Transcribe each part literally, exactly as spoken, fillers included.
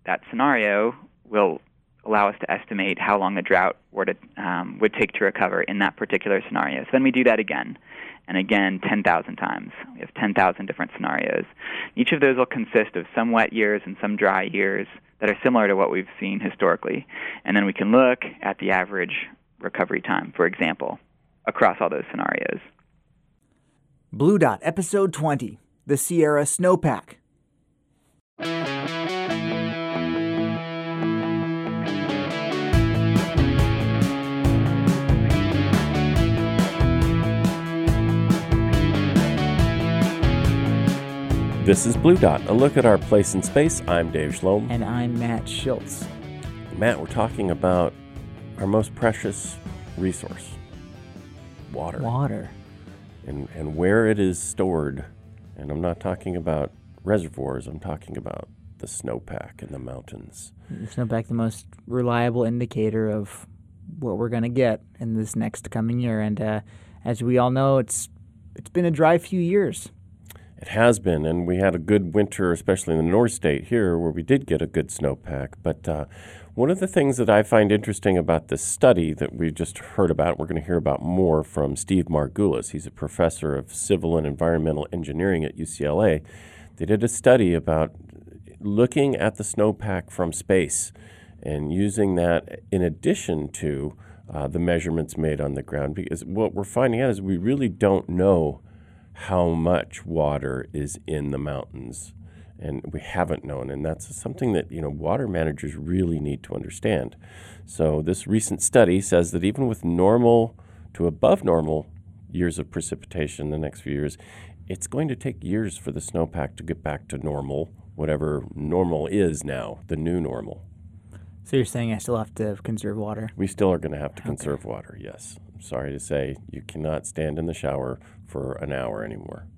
that scenario will allow us to estimate how long the drought would, um, would take to recover in that particular scenario. So then we do that again, and again ten thousand times. We have ten thousand different scenarios. Each of those will consist of some wet years and some dry years that are similar to what we've seen historically. And then we can look at the average recovery time, for example, across all those scenarios. Blue Dot, Episode twenty, the Sierra Snowpack. This is Blue Dot, a look at our place in space. I'm Dave Schlom. And I'm Matt Schultz. Matt, we're talking about our most precious resource, water. Water. And, and where it is stored. And I'm not talking about reservoirs, I'm talking about the snowpack in the mountains. The snowpack, the most reliable indicator of what we're going to get in this next coming year. And uh, as we all know, it's it's been a dry few years. It has been, and we had a good winter, especially in the North State here, where we did get a good snowpack. But uh, one of the things that I find interesting about this study that we just heard about, we're going to hear about more from Steve Margulis. He's a professor of civil and environmental engineering at U C L A. They did a study about looking at the snowpack from space and using that in addition to uh, the measurements made on the ground. Because what we're finding out is we really don't know how much water is in the mountains, and we haven't known, and that's something that, you know, water managers really need to understand. So this recent study says that even with normal to above normal years of precipitation in the next few years, it's going to take years for the snowpack to get back to normal, whatever normal is now, the new normal. So you're saying I still have to conserve water? We still are going to have to okay. conserve water, yes. I'm sorry to say, you cannot stand in the shower for an hour anymore.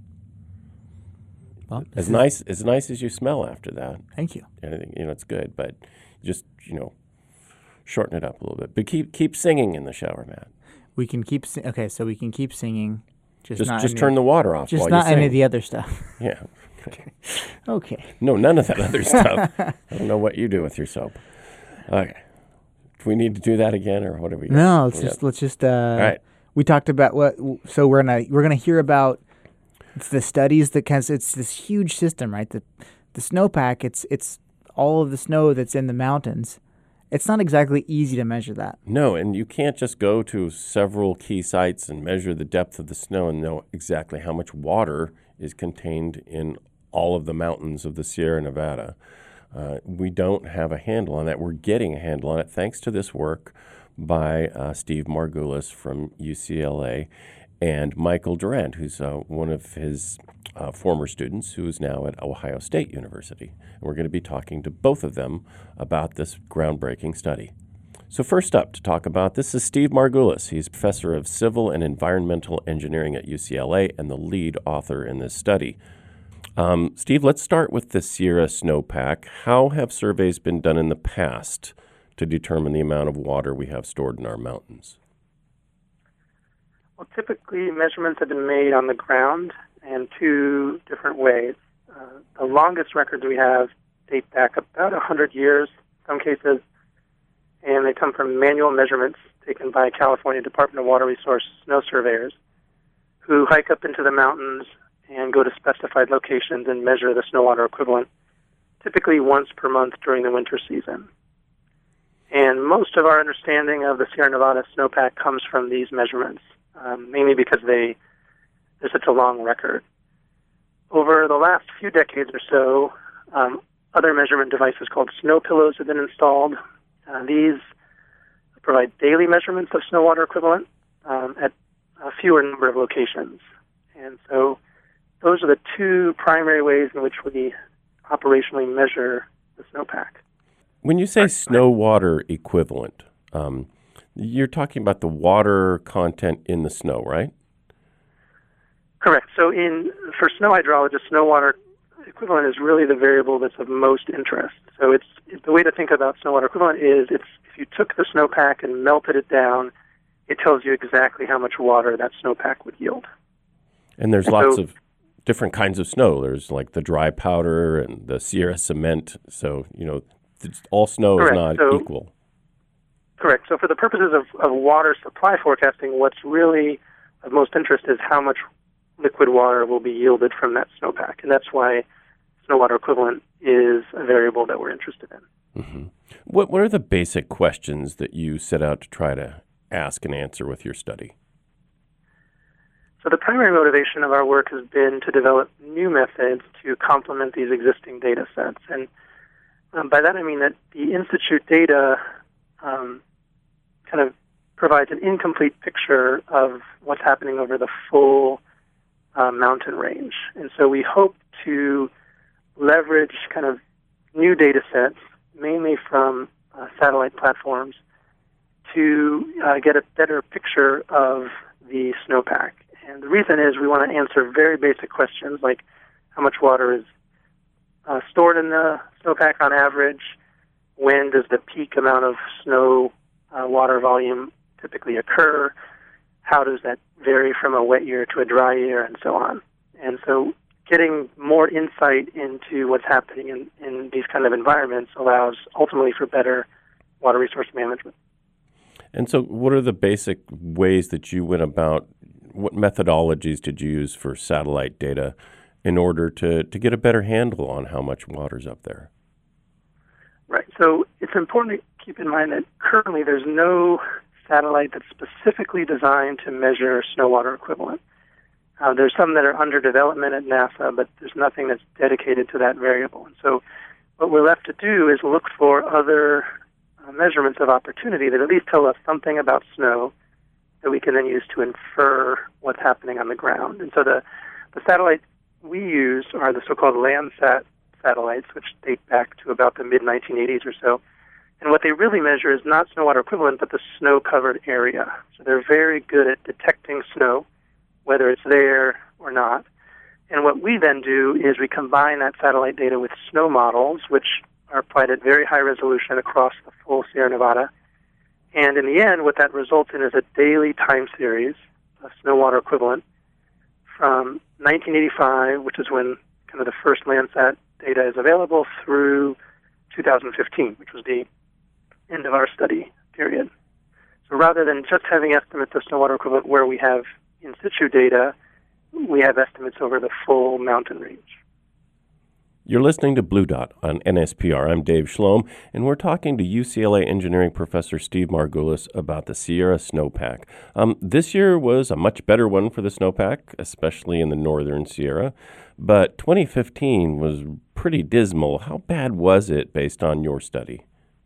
Well, as is, nice as nice as you smell after that. Thank you. Anything, you know, it's good, but just, you know, shorten it up a little bit. But keep keep singing in the shower, Matt. We can keep si- okay, so we can keep singing. Just just, not just any, turn the water off. Just while not you sing. any of the other stuff. Yeah. Okay. okay. No, none of that other stuff. I don't know what you do with your soap. Okay. Do we need to do that again, or what do we? No, let's we just got? let's just. Uh, All right. We talked about what, so we're gonna we're gonna hear about the studies that can. It's this huge system, right? The the snowpack. It's it's all of the snow that's in the mountains. It's not exactly easy to measure that. No, and you can't just go to several key sites and measure the depth of the snow and know exactly how much water is contained in all of the mountains of the Sierra Nevada. Uh, we don't have a handle on that. We're getting a handle on it thanks to this work by uh, Steve Margulis from U C L A and Michael Durant, who's uh, one of his uh, former students who is now at Ohio State University. And we're going to be talking to both of them about this groundbreaking study. So first up to talk about this is Steve Margulis. He's professor of civil and environmental engineering at U C L A and the lead author in this study. Um, Steve, let's start with the Sierra Snowpack. How have surveys been done in the past to determine the amount of water we have stored in our mountains? Well, typically measurements have been made on the ground in two different ways. Uh, the longest records we have date back about one hundred years, in some cases, and they come from manual measurements taken by California Department of Water Resources snow surveyors who hike up into the mountains and go to specified locations and measure the snow water equivalent, typically once per month during the winter season. And most of our understanding of the Sierra Nevada snowpack comes from these measurements, um, mainly because they, they're such a long record. Over the last few decades or so, um, other measurement devices called snow pillows have been installed. Uh, these provide daily measurements of snow water equivalent um, at a fewer number of locations. And so those are the two primary ways in which we operationally measure the snowpack. When you say snow water equivalent, um, you're talking about the water content in the snow, right? Correct. So in for snow hydrologists, snow water equivalent is really the variable that's of most interest. So it's the way to think about snow water equivalent is it's if you took the snowpack and melted it down, it tells you exactly how much water that snowpack would yield. And there's and lots so, of different kinds of snow. There's like the dry powder and the Sierra cement. So, you know, It's, all snow Correct. is not so, equal. Correct. So for the purposes of, of water supply forecasting, what's really of most interest is how much liquid water will be yielded from that snowpack. And that's why snow water equivalent is a variable that we're interested in. Mm-hmm. What, what are the basic questions that you set out to try to ask and answer with your study? So the primary motivation of our work has been to develop new methods to complement these existing data sets. And um, by that I mean that the Institute data um, kind of provides an incomplete picture of what's happening over the full uh, mountain range. And so we hope to leverage kind of new data sets, mainly from uh, satellite platforms, to uh, get a better picture of the snowpack. And the reason is we want to answer very basic questions like how much water is uh, stored in the snowpack on average, when does the peak amount of snow uh, water volume typically occur, how does that vary from a wet year to a dry year, and so on. And so getting more insight into what's happening in, in these kind of environments allows ultimately for better water resource management. And so what are the basic ways that you went about, what methodologies did you use for satellite data in order to, to get a better handle on how much water's up there? Right. So it's important to keep in mind that currently there's no satellite that's specifically designed to measure snow water equivalent. Uh, there's some that are under development at NASA, but there's nothing that's dedicated to that variable. And so what we're left to do is look for other uh, measurements of opportunity that at least tell us something about snow that we can then use to infer what's happening on the ground. And so the, the satellites we use are the so-called Landsat satellites, which date back to about the mid nineteen eighties or so. And what they really measure is not snow water equivalent, but the snow-covered area. So they're very good at detecting snow, whether it's there or not. And what we then do is we combine that satellite data with snow models, which are applied at very high resolution across the full Sierra Nevada. And in the end, what that results in is a daily time series of snow water equivalent from nineteen eighty-five, which is when kind of the first Landsat data is available, through two thousand fifteen, which was the end of our study period. So rather than just having estimates of snow water equivalent where we have in situ data, we have estimates over the full mountain range. You're listening to Blue Dot on N S P R. I'm Dave Schlom, and we're talking to U C L A engineering professor Steve Margulis about the Sierra snowpack. Um, this year was a much better one for the snowpack, especially in the northern Sierra, but twenty fifteen was pretty dismal. How bad was it based on your study?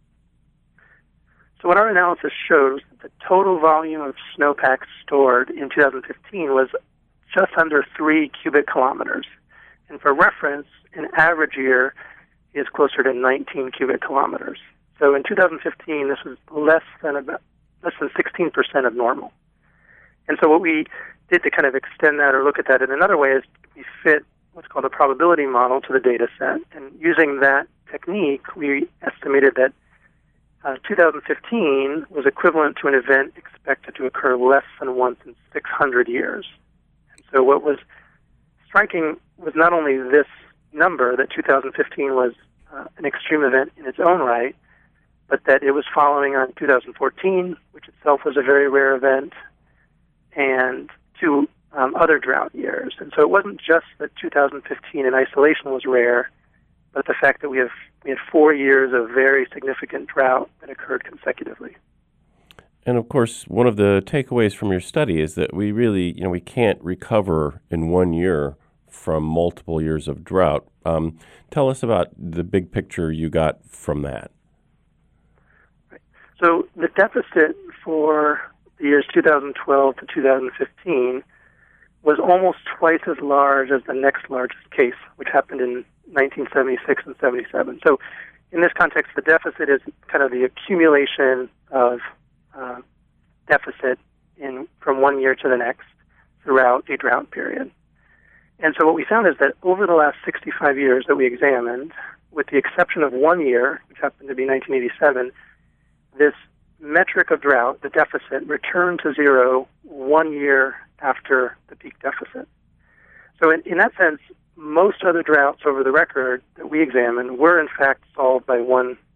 So what our analysis shows, the total volume of snowpack stored in two thousand fifteen was just under three cubic kilometers. And for reference, an average year is closer to nineteen cubic kilometers. So in two thousand fifteen, this was less than about less than sixteen percent of normal. And so what we did to kind of extend that or look at that in another way is we fit what's called a probability model to the data set. And using that technique, we estimated that uh, two thousand fifteen was equivalent to an event expected to occur less than once in six hundred years. And so what was striking was not only this number, that two thousand fifteen was uh, an extreme event in its own right, but that it was following on two thousand fourteen, which itself was a very rare event, and two um, other drought years. And so it wasn't just that two thousand fifteen in isolation was rare, but the fact that we have we had four years of very significant drought that occurred consecutively. And of course, one of the takeaways from your study is that we really, you know, we can't recover in one year from multiple years of drought. Um, tell us about the big picture you got from that. Right. So the deficit for the years two thousand twelve to two thousand fifteen was almost twice as large as the next largest case, which happened in nineteen seventy-six and seventy-seven. So in this context, the deficit is kind of the accumulation of uh, deficit in from one year to the next throughout a drought period. And so what we found is that over the last sixty-five years that we examined, with the exception of one year, which happened to be nineteen eighty-seven, this metric of drought, the deficit, returned to zero one year after the peak deficit. So in, in that sense, most other droughts over the record that we examined were in fact solved by one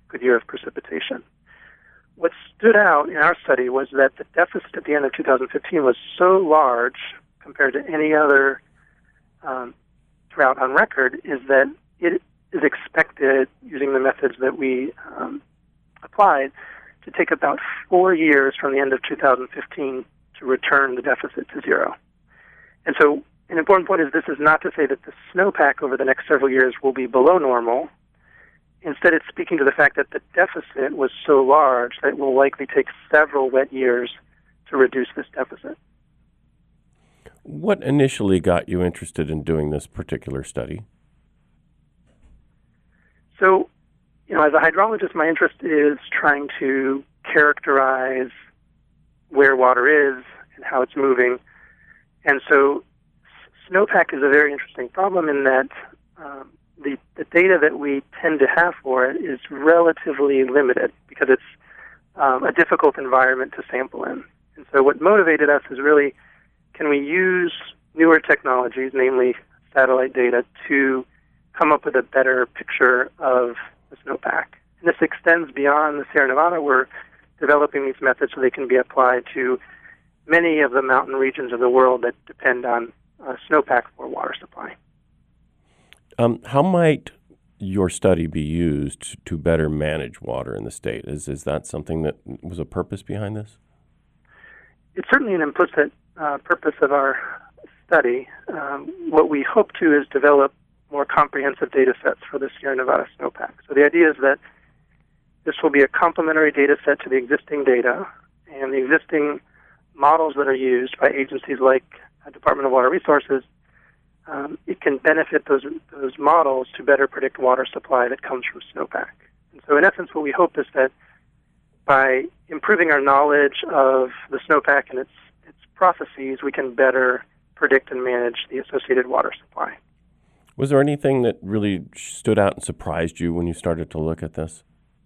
good year of precipitation. What stood out in our study was that the deficit at the end of two thousand fifteen was so large compared to any other um, drought on record, is that it is expected, using the methods that we um, applied, to take about four years from the end of two thousand fifteen to return the deficit to zero. And so an important point is this is not to say that the snowpack over the next several years will be below normal. Instead, it's speaking to the fact that the deficit was so large that it will likely take several wet years to reduce this deficit. What initially got you interested in doing this particular study? So, you know, as a hydrologist, my interest is trying to characterize where water is and how it's moving. And so snowpack is a very interesting problem in that um, the, the data that we tend to have for it is relatively limited because it's um, a difficult environment to sample in. And so what motivated us is really, can we use newer technologies, namely satellite data, to come up with a better picture of the snowpack? And this extends beyond the Sierra Nevada. We're developing these methods so they can be applied to many of the mountain regions of the world that depend on uh, snowpack for water supply. Um, how might your study be used to better manage water in the state? Is is that something that was a purpose behind this? It's certainly an implicit uh, purpose of our study. Um, what we hope to is develop more comprehensive data sets for the Sierra Nevada snowpack. So the idea is that this will be a complementary data set to the existing data, and the existing models that are used by agencies like the Department of Water Resources. Um, it can benefit those those models to better predict water supply that comes from snowpack. And so in essence, what we hope is that by improving our knowledge of the snowpack and its its processes, we can better predict and manage the associated water supply. Was there anything that really stood out and surprised you when you started to look at this?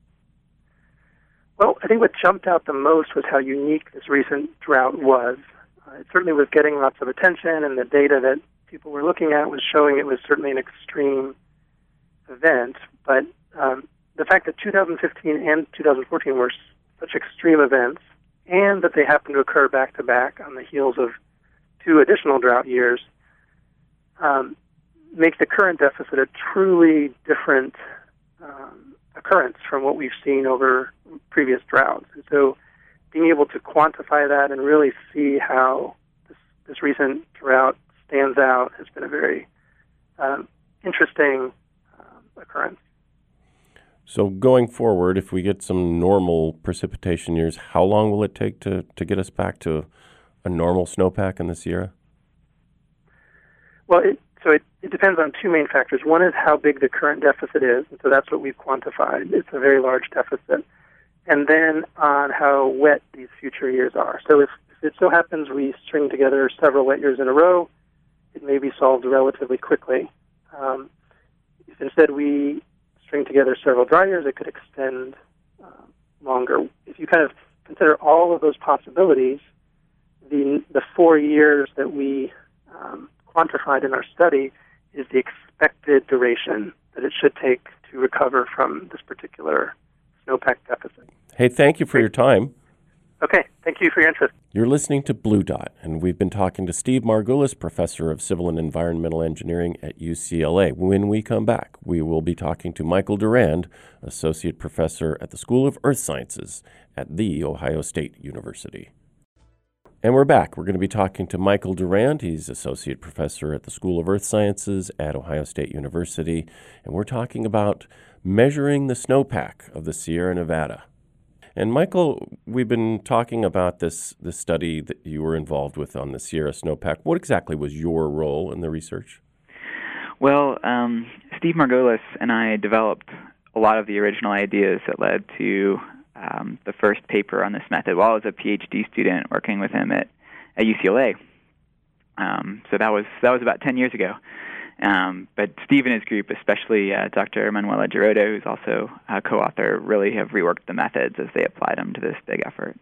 Well, I think what jumped out the most was how unique this recent drought was. Uh, it certainly was getting lots of attention, and the data that people were looking at was showing it was certainly an extreme event. But um, the fact that two thousand fifteen and two thousand fourteen were such extreme events, and that they happened to occur back-to-back on the heels of two additional drought years, um, makes the current deficit a truly different um, occurrence from what we've seen over previous droughts. And so being able to quantify that and really see how this, this recent drought stands out has been a very um, interesting um, occurrence. So going forward, if we get some normal precipitation years, how long will it take to, to get us back to a normal snowpack in the Sierra? Well, it, so it, it depends on two main factors. One is how big the current deficit is, and so that's what we've quantified. It's a very large deficit. And then on how wet these future years are. So if, if it so happens we string together several wet years in a row, it may be solved relatively quickly. Um, if instead we string together several dry years, it could extend uh, longer. If you kind of consider all of those possibilities, the the four years that we um, quantified in our study is the expected duration that it should take to recover from this particular snowpack deficit. Hey, thank you for your time. Okay, thank you for your interest. You're listening to Blue Dot, and we've been talking to Steve Margulis, Professor of Civil and Environmental Engineering at U C L A. When we come back, we will be talking to Michael Durand, Associate Professor at the School of Earth Sciences at The Ohio State University. And we're back. We're going to be talking to Michael Durand. He's Associate Professor at the School of Earth Sciences at Ohio State University, and we're talking about measuring the snowpack of the Sierra Nevada. And Michael, we've been talking about this, this study that you were involved with on the Sierra snowpack. What exactly was your role in the research? Well, um, Steve Margulis and I developed a lot of the original ideas that led to um, the first paper on this method while I was a PhD student working with him at, at U C L A. Um, so that was that was about ten years ago. Um, but Steve and his group, especially uh, Doctor Manuela Girodo, who's also a co-author, really have reworked the methods as they applied them to this big effort.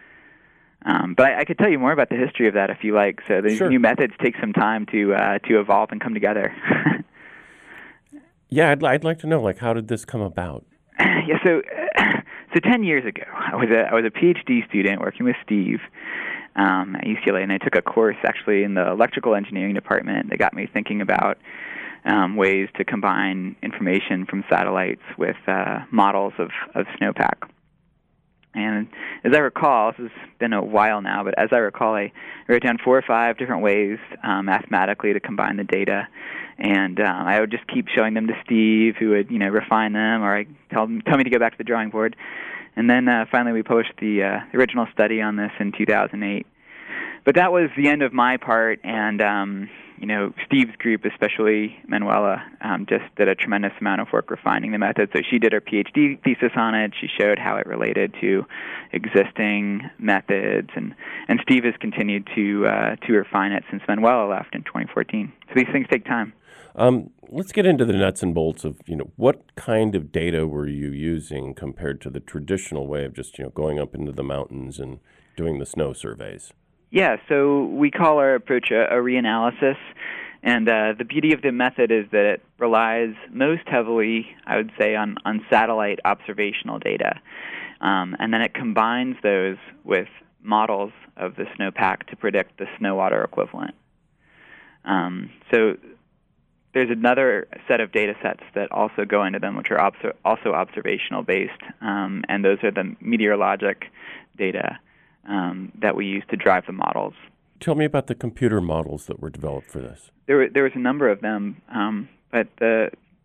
Um, but I, I could tell you more about the history of that if you like. So these Sure. new methods take some time to uh, to evolve and come together. Yeah, I'd, I'd like to know, like, how did this come about? yeah, so so ten years ago, I was a I was a PhD student working with Steve um, at U C L A, and I took a course actually in the electrical engineering department that got me thinking about um, ways to combine information from satellites with uh, models of, of snowpack. And as I recall, this has been a while now, but as I recall, I wrote down four or five different ways um, mathematically to combine the data. And um, I would just keep showing them to Steve, who would, you know, refine them, or I tell them, tell me to go back to the drawing board. And then uh, finally we published the uh, original study on this in two thousand eight. But that was the end of my part, and um, you know, Steve's group, especially Manuela, um, just did a tremendous amount of work refining the method. So she did her PhD thesis on it. She showed how it related to existing methods, and, and Steve has continued to uh, to refine it since Manuela left in twenty fourteen. So these things take time. Um, let's get into the nuts and bolts of, you know, what kind of data were you using compared to the traditional way of just, you know, going up into the mountains and doing the snow surveys? Yeah, so we call our approach a, a reanalysis, and uh, the beauty of the method is that it relies most heavily, I would say, on, on satellite observational data, um, and then it combines those with models of the snowpack to predict the snow water equivalent. Um, so there's another set of data sets that also go into them, which are obs- also observational based, um, and those are the meteorologic data Um, that we use to drive the models. Tell me about the computer models that were developed for this. There, were, there was a number of them, um, but the,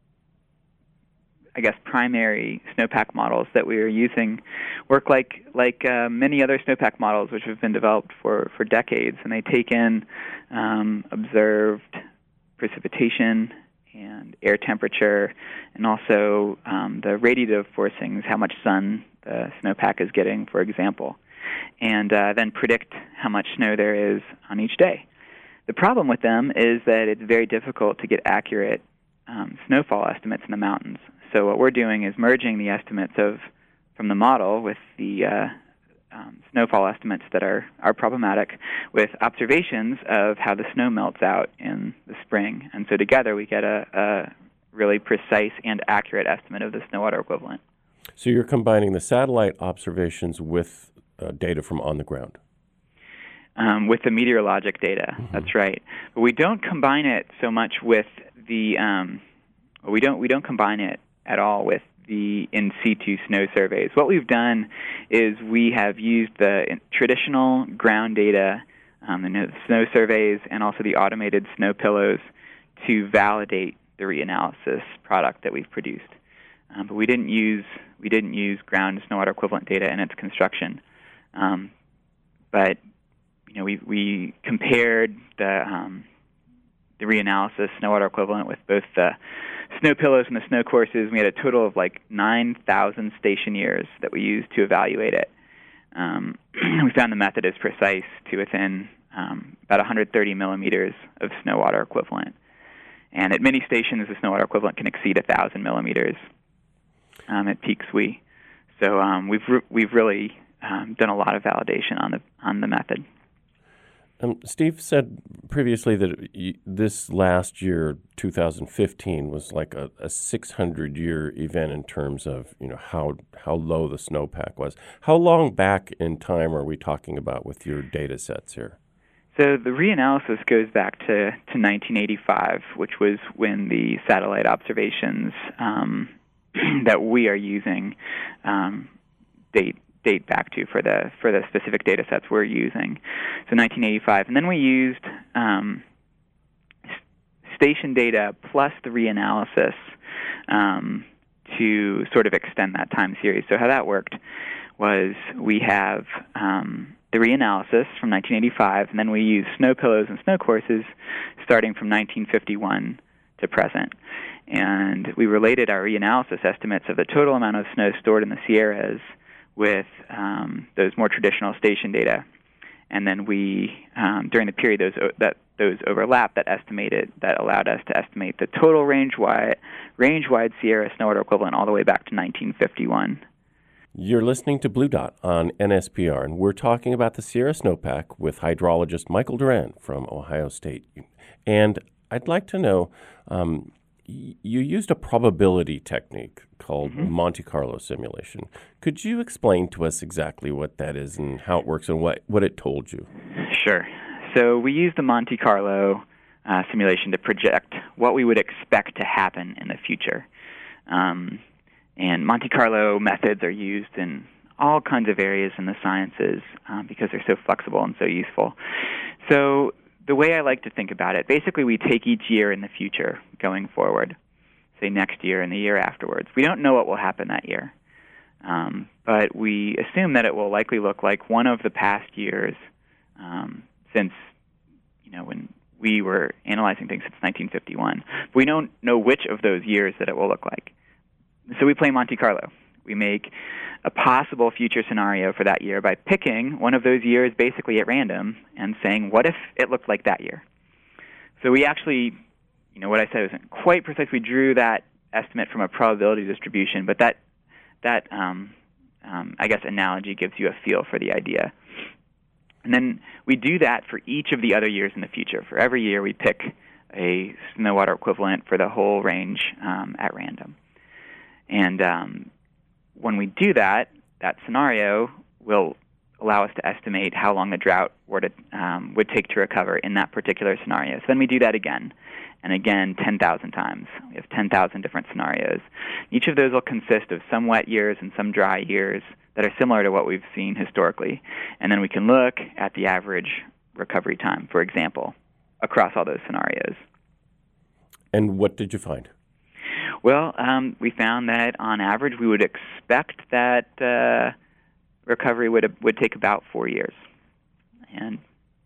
I guess, primary snowpack models that we were using work like like uh, many other snowpack models, which have been developed for, for decades, and they take in um, observed precipitation and air temperature, and also um, the radiative forcings, how much sun the snowpack is getting, for example, and uh, then predict how much snow there is on each day. The problem with them is that it's very difficult to get accurate um, snowfall estimates in the mountains. So what we're doing is merging the estimates of from the model with the uh, um, snowfall estimates that are, are problematic with observations of how the snow melts out in the spring. And so together we get a, a really precise and accurate estimate of the snow water equivalent. So you're combining the satellite observations with uh, data from on the ground. Um, with the meteorologic data, mm-hmm. That's right. But we don't combine it so much with the um, we don't we don't combine it at all with the in situ snow surveys. What we've done is we have used the traditional ground data, um, the snow surveys, and also the automated snow pillows to validate the reanalysis product that we've produced. Um, but we didn't use we didn't use ground snow water equivalent data in its construction. Um, but you know, we we compared the um, the reanalysis snow water equivalent with both the snow pillows and the snow courses. We had a total of like nine thousand station years that we used to evaluate it. Um, we found the method is precise to within um, about one hundred thirty millimeters of snow water equivalent. And at many stations, the snow water equivalent can exceed one thousand millimeters um, at peak S W E. So um, we've re- we've really um, done a lot of validation on the on the method. Um, Steve said previously that y- this last year, two thousand fifteen, was like a, a six hundred year event in terms of, you know, how how low the snowpack was. How long back in time are we talking about with your data sets here? So the reanalysis goes back to, to nineteen eighty-five, which was when the satellite observations um, that we are using um, date date back to for the for the specific data sets we're using. So nineteen eighty-five, and then we used um, station data plus the reanalysis um, to sort of extend that time series. So how that worked was we have um, the reanalysis from nineteen eighty-five, and then we use snow pillows and snow courses starting from nineteen fifty-one to present. And we related our reanalysis estimates of the total amount of snow stored in the Sierras with um, those more traditional station data, and then we, um, during the period those that those overlap, that estimated that allowed us to estimate the total range-wide range-wide Sierra snow water equivalent all the way back to nineteen fifty-one. You're listening to Blue Dot on N S P R, and we're talking about the Sierra Snowpack with hydrologist Michael Doran from Ohio State. And I'd like to know, um, y- you used a probability technique called Mm-hmm. Monte Carlo simulation. Could you explain to us exactly what that is and how it works and what, what it told you? Sure. So we use the Monte Carlo uh, simulation to project what we would expect to happen in the future. Um, and Monte Carlo methods are used in all kinds of areas in the sciences um, because they're so flexible and so useful. So the way I like to think about it, basically we take each year in the future going forward, say next year and the year afterwards. We don't know what will happen that year, um, but we assume that it will likely look like one of the past years um, since, you know, when we were analyzing things since nineteen fifty-one. But we don't know which of those years that it will look like. So we play Monte Carlo. We make a possible future scenario for that year by picking one of those years basically at random and saying, what if it looked like that year? So we actually, you know, what I said wasn't quite precise. We drew that estimate from a probability distribution, but that, that um, um, I guess, analogy gives you a feel for the idea. And then we do that for each of the other years in the future. For every year, we pick a snow water equivalent for the whole range um, at random. And um, when we do that, that scenario will allow us to estimate how long the drought would, um, would take to recover in that particular scenario. So then we do that again, and again ten thousand times. We have ten thousand different scenarios. Each of those will consist of some wet years and some dry years that are similar to what we've seen historically. And then we can look at the average recovery time, for example, across all those scenarios. And what did you find? Well, um, we found that on average we would expect that uh, recovery would would take about four years. And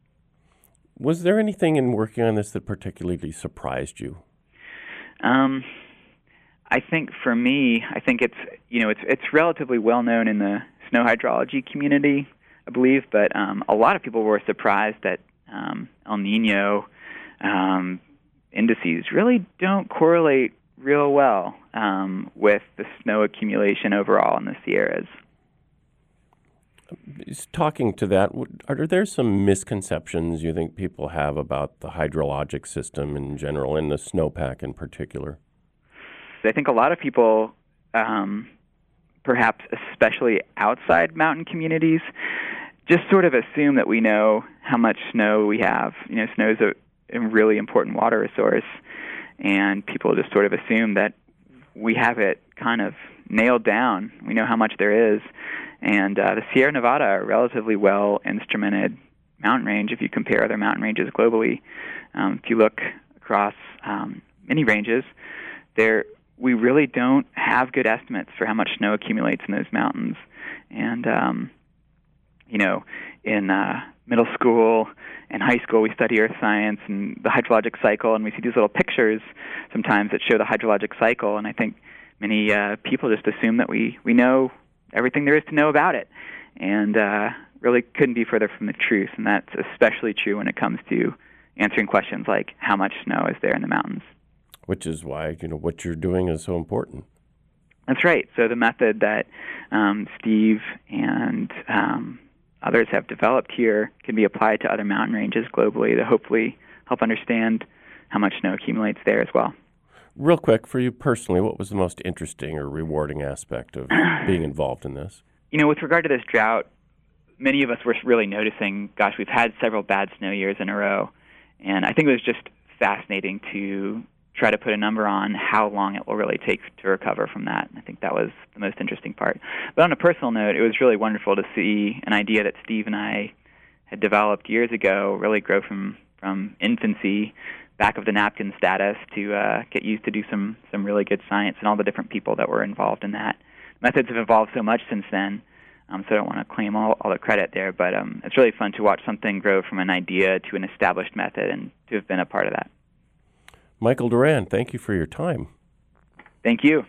was there anything in working on this that particularly surprised you? Um, I think for me, I think it's you know it's it's relatively well known in the snow hydrology community, I believe, but um, a lot of people were surprised that um, El Nino um, indices really don't correlate real well um, with the snow accumulation overall in the Sierras. Talking to that, are there some misconceptions you think people have about the hydrologic system in general and the snowpack in particular? I think a lot of people, um, perhaps especially outside mountain communities, just sort of assume that we know how much snow we have. You know, snow is a, a really important water resource, and people just sort of assume that we have it kind of nailed down. We know how much there is. And uh, the Sierra Nevada are a relatively well-instrumented mountain range if you compare other mountain ranges globally. Um, if you look across um, many ranges, there we really don't have good estimates for how much snow accumulates in those mountains. And, um, you know, in uh, middle school and high school, we study earth science and the hydrologic cycle, and we see these little pictures sometimes that show the hydrologic cycle, and I think many uh, people just assume that we, we know everything there is to know about it, and uh, really couldn't be further from the truth, and that's especially true when it comes to answering questions like how much snow is there in the mountains. Which is why, you know, what you're doing is so important. That's right. So the method that um, Steve and um, others have developed here can be applied to other mountain ranges globally to hopefully help understand how much snow accumulates there as well. Real quick, for you personally, what was the most interesting or rewarding aspect of being involved in this? You know, with regard to this drought, many of us were really noticing, gosh, we've had several bad snow years in a row, and I think it was just fascinating to try to put a number on how long it will really take to recover from that. I think that was the most interesting part. But on a personal note, it was really wonderful to see an idea that Steve and I had developed years ago really grow from, from infancy, back of the napkin status, to uh, get used to do some, some really good science, and all the different people that were involved in that. Methods have evolved so much since then, um, so I don't want to claim all, all the credit there, but um, it's really fun to watch something grow from an idea to an established method and to have been a part of that. Michael Doran, thank you for your time. Thank you.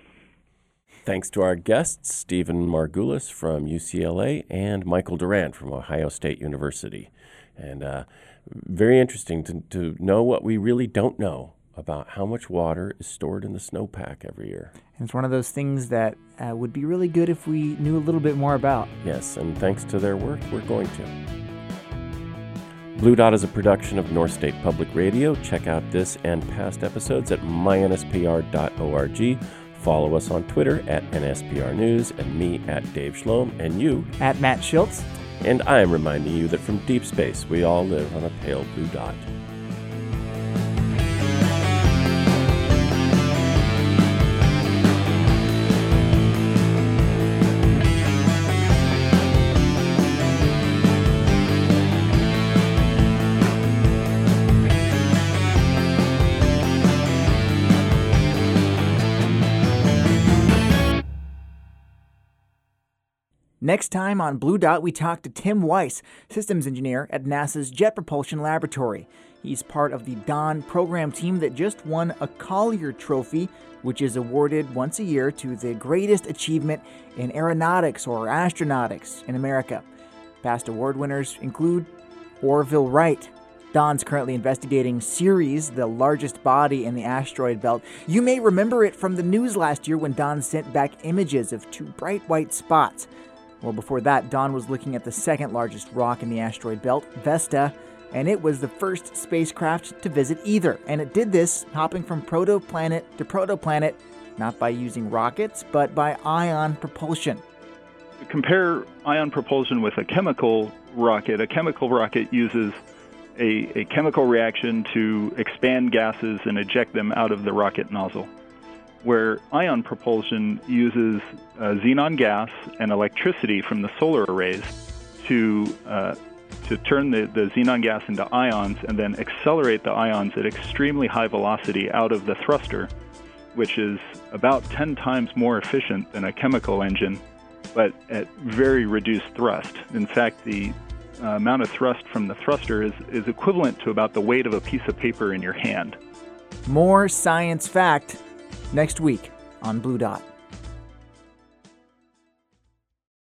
Thanks to our guests, Stephen Margulis from U C L A and Michael Doran from Ohio State University. And uh, very interesting to, to know what we really don't know about how much water is stored in the snowpack every year. And it's one of those things that uh, would be really good if we knew a little bit more about. Yes, and thanks to their work, we're going to. Blue Dot is a production of North State Public Radio. Check out this and past episodes at my n s p r dot org. Follow us on Twitter at N S P R News, and me at Dave Schlom, and you At Matt Schultz. And I am reminding you that from deep space, we all live on a pale blue dot. Next time on Blue Dot, we talk to Tim Weiss, systems engineer at NASA's Jet Propulsion Laboratory. He's part of the Dawn program team that just won a Collier Trophy, which is awarded once a year to the greatest achievement in aeronautics or astronautics in America. Past award winners include Orville Wright. Dawn's currently investigating Ceres, the largest body in the asteroid belt. You may remember it from the news last year when Dawn sent back images of two bright white spots. Well, before that, Dawn was looking at the second largest rock in the asteroid belt, Vesta, and it was the first spacecraft to visit either. And it did this hopping from protoplanet to protoplanet, not by using rockets, but by ion propulsion. Compare ion propulsion with a chemical rocket. A chemical rocket uses a, a chemical reaction to expand gases and eject them out of the rocket nozzle, where ion propulsion uses uh, xenon gas and electricity from the solar arrays to uh, to turn the, the xenon gas into ions and then accelerate the ions at extremely high velocity out of the thruster, which is about ten times more efficient than a chemical engine, but at very reduced thrust. In fact, the uh, amount of thrust from the thruster is, is equivalent to about the weight of a piece of paper in your hand. More science fact next week on Blue Dot.